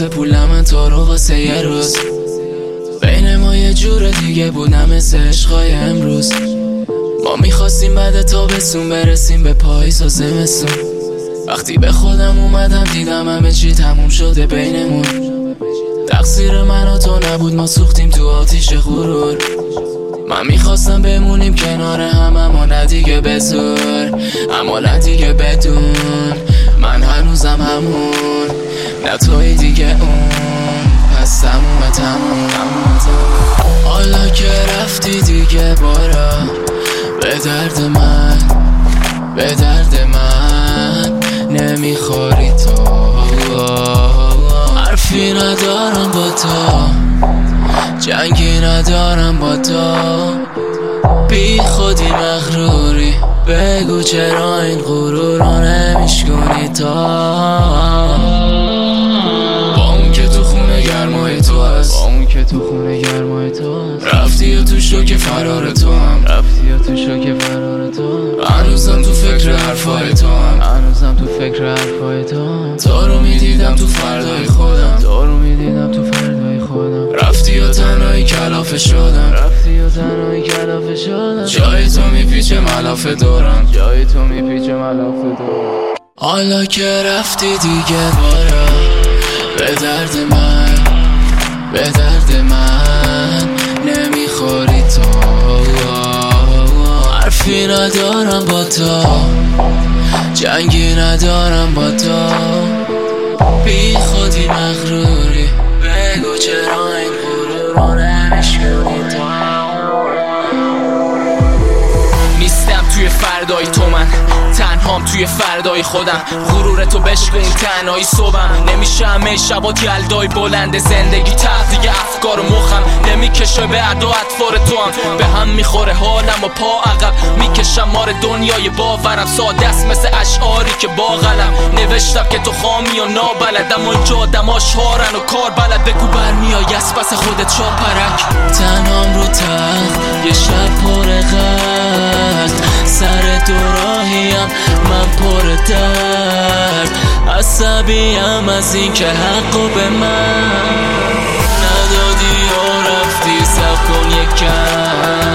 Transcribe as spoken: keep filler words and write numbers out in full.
واسه پولم تو رو واسه یه روز. بین ما یه جور دیگه بودم مثل عشقای امروز. ما میخواستیم بعد تابستون برسیم به پاییز و زمستون. وقتی به خودم اومدم دیدم همه چی تموم شده بینمون. تقصیر من و تو نبود، ما سوختیم تو آتیش غرور. من میخواستم بمونیم کنار هم اما نه دیگه به زور، اما نه دیگه بدون. من هنوزم همون، نه توی دیگه اون. پس تمومه تموم. حالا که رفتی دیگه بارا به درد من، به درد من نمیخوری تو. حرفی ندارم با تو، جنگی ندارم با تو. بی خودی مغروری، بگو چرا این غرور رو نمیشکنی تا. با اون که تو خونه گرمای تو هست، با اون که تو خونه گرمای تو هست. رفتی و تو شوک فرار تو هم، رفتی و تو شوک فرار تو هم. هنوزم تو فکر حرفای تو هم، هنوزم تو فکر حرفای تو هم. تو رو میدیدم تو فردای خودم، تو رو میدیدم تو فردای خودم. رفتی و تنهایی کلافه شدم، رفتی و تنهایی کلافه شدم. جای تو میپیچه ملاف دورم، جای تو میپیچه ملاف دورم. حالا که رفتی دیگه بارا به درد من، به درد من نمیخوری تو. حرفی ندارم با تو، جنگی ندارم با تو. بی خودی مغروری، بگو چرا این غرور رو نمیشکنی تو. نیستم توی فردای تو، من تنهام توی فردای خودم. غرور تو بشق این تنهایی صبحم. نمیشه همه شبات یلدای بلند زندگی تب دیگه. افکار و مخم نمیکشه به عد و اطفار تو هم. به هم میخوره حالم و پا عقب میکشم مار دنیای باورم. ساده است مثل اشعاری که با قلم نوشتم که تو خامی و نابلدم. و اینجا آدماش هارن و کار بلد. بگو برمیای از پس خودت شاپرک. تنهام رو تخت یه شب پر غرق، سر دوراهیم من پر درد. عصبیم از این که حقو به من ندادی و رفتی. صبر کن یکم،